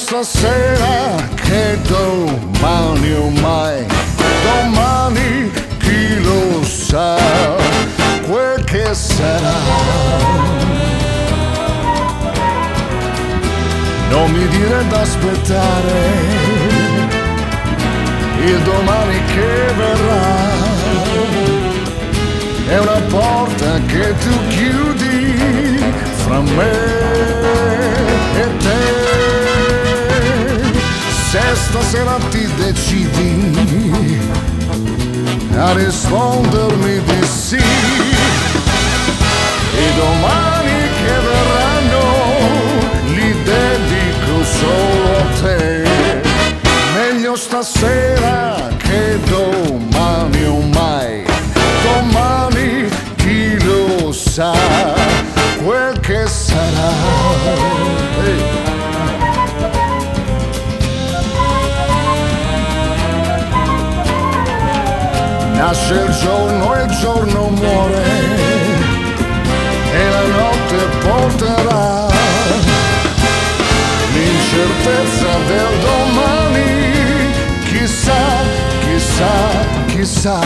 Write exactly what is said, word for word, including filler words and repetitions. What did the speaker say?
stasera che domani o mai, domani chi lo sa quel che sarà. Non mi dire d'aspettare il domani che verrà, è una porta che tu chiudi fra me e te. Se stasera ti decidi a rispondermi di sì, i domani che verranno li dedico solo a te. Meglio stasera che domani o mai, domani chi lo sa quel che sarà. Hey. Nasce il giorno e il giorno muore e la notte porterà l'incertezza del domani. Chissà, chissà, chissà.